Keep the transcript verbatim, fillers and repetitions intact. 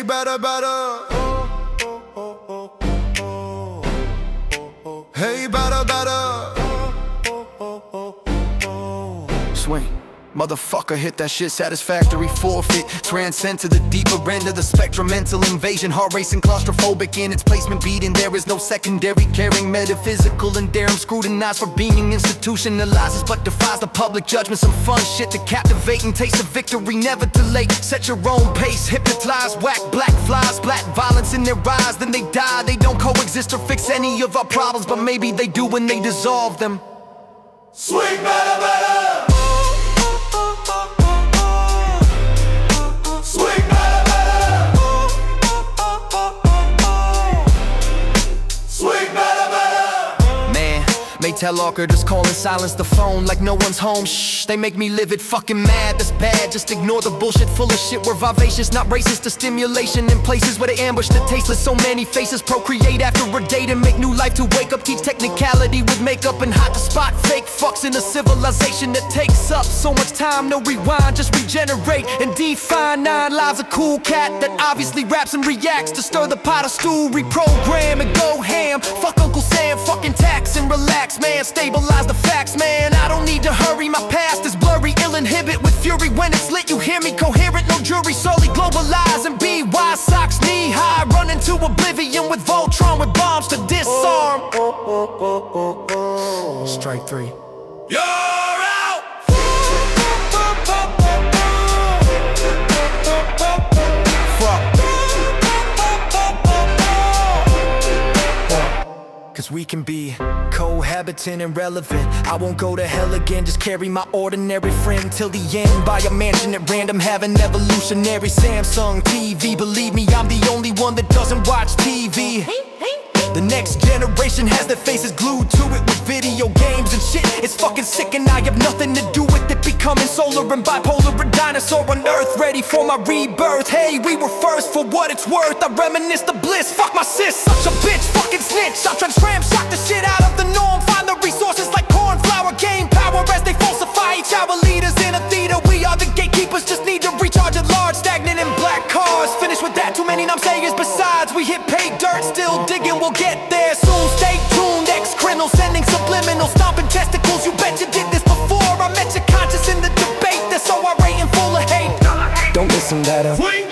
better, better. Hey, better, better. Swing. Motherfucker, hit that shit, satisfactory forfeit. Transcend to the deeper end of the spectrum. Mental invasion, heart racing, claustrophobic in its placement beating. There is no secondary caring, metaphysical and daring. Scrutinized for being institutionalizes, but defies the public judgment. Some fun shit to captivate and taste of victory, never delay. Set your own pace, hypnotize, whack black flies, black violence in their eyes. Then they die, they don't coexist or fix any of our problems, but maybe they do when they dissolve them. Swing better, better. Tell Walker, just call and silence the phone like no one's home. Shh, they make me live it fucking mad, that's bad. Just ignore the bullshit, full of shit. We're vivacious, not racist to stimulation. In places where they ambush the tasteless, so many faces procreate after a day to make new life to wake up. Teach technicality with makeup and hot to spot fake fucks in a civilization that takes up so much time. No rewind, just regenerate and define. Nine lives, a cool cat that obviously raps and reacts to stir the pot of stew. Reprogram and go ham. Fuck Uncle Sam, fucking tax and relax, man. Stabilize the facts, man. I don't need to hurry, my past is blurry. Ill inhibit with fury when it's lit. You hear me coherent, no jury. Solely globalize and be wise. Socks knee high, run into oblivion with Voltron with bombs to disarm. Strike three. You're out. Cause we can be cohabiting and relevant. I won't go to hell again, just carry my ordinary friend till the end. Buy a mansion at random, have an evolutionary Samsung T V. Believe me, I'm the only one that doesn't watch T V. The next generation has their faces glued to it with video games and shit. It's fucking sick and I have nothing to do with it. Becoming solar and bipolar, a dinosaur on earth, ready for my rebirth. Hey, we were first for what it's worth. I reminisce the bliss, fuck my sis, such a bitch, fucking snitch. I'll tram shock the shit out of the norm. Find the resources like cornflower, gain power as they falsify each hour. Leaders in a theater, we are the gatekeepers. Just need to recharge at large, stagnant in black cars. Finish with that, too many naysayers. Besides, we hit pay dirt, still digging, we'll get there soon. Stay tuned, ex-criminal sending subliminal, stomping testicles. You bet you did this before. I met your conscience in the debate. That's so irate and full of hate. Don't listen to that.